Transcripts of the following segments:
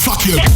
fuck you.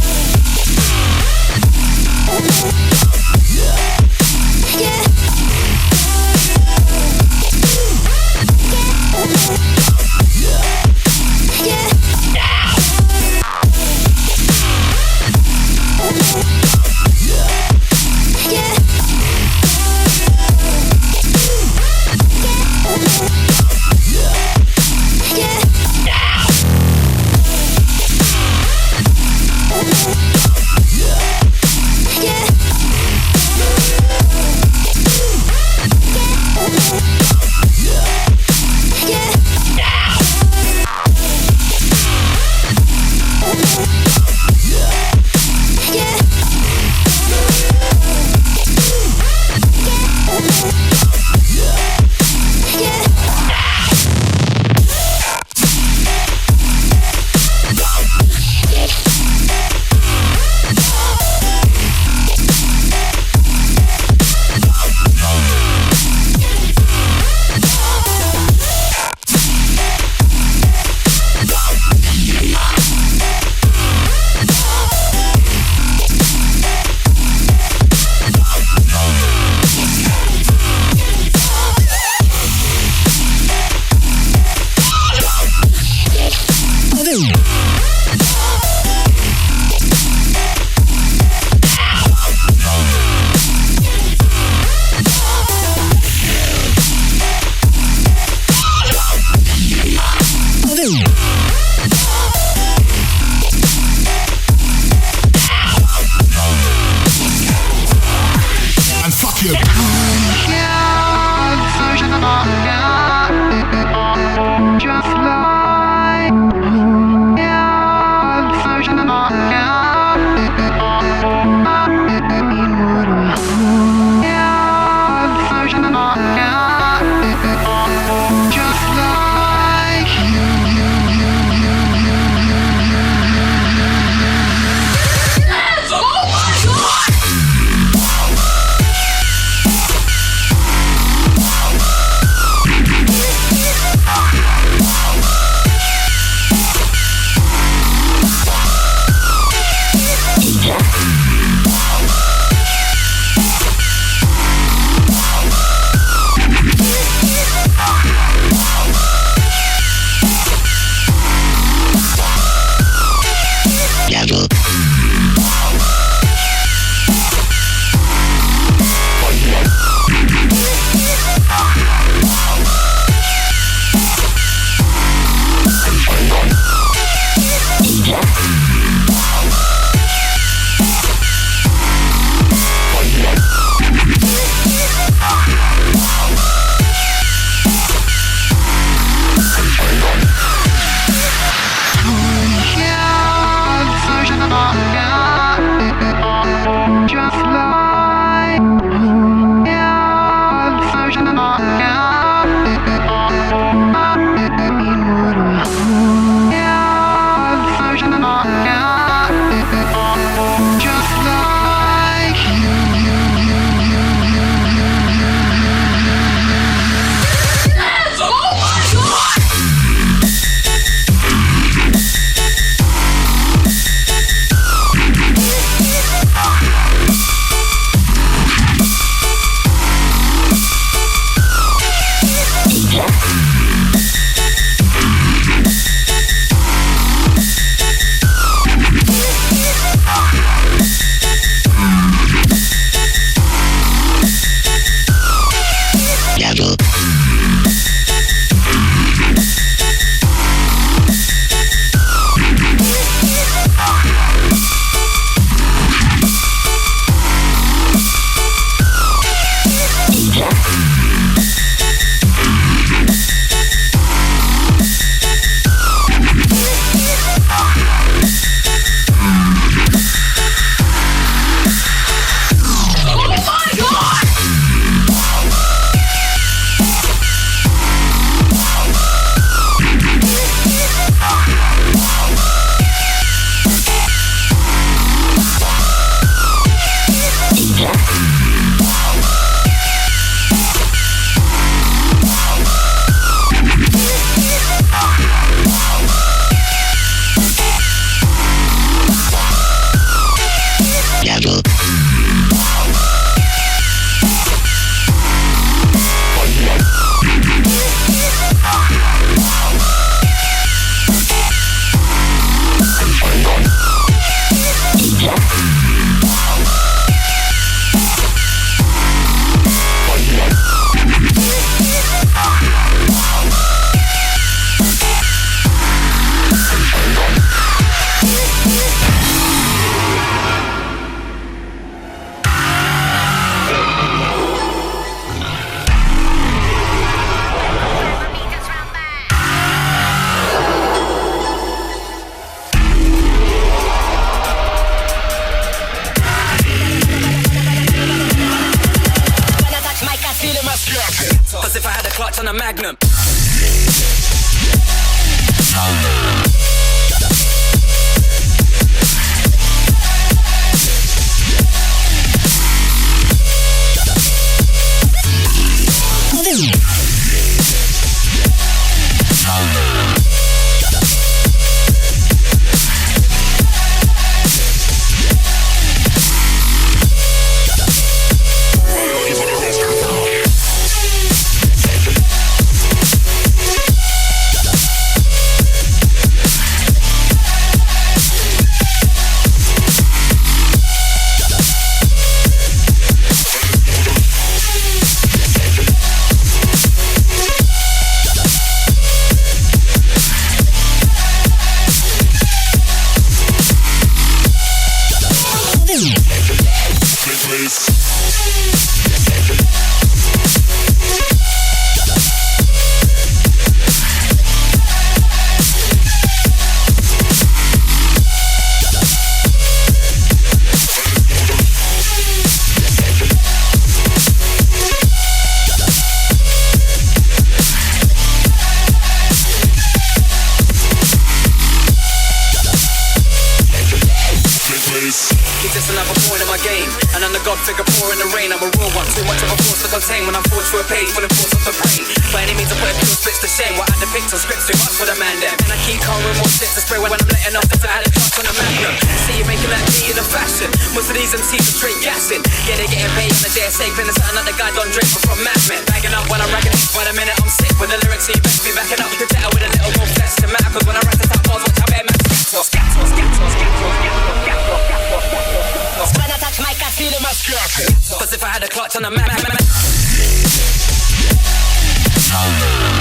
Just like a Magnum. It's just another point in my game, and I'm the god figure poor in the rain. I'm a real one, too much of a force to contain. When I forge through a page, full of force of the brain. By any means I put a few splits to shame. What I depict on scripts too much for the man them. And I keep calm with more shit to spray when I'm letting off the fat and trust on the Magnum. See you making that beat in a fashion. Most of these MCs are straight gassing. Yeah, they getting paid on the day of saving. It's something like the guy Don Draper from Mad Men. Bagging up when I'm racking it. By the minute I'm sick with the lyrics, so you best be backing up. The better with a little more flesh to matter. Cause when I write the top bars, watch how bad man when I touch mic, I feel it, my scratch. Cause if I had a clutch on the map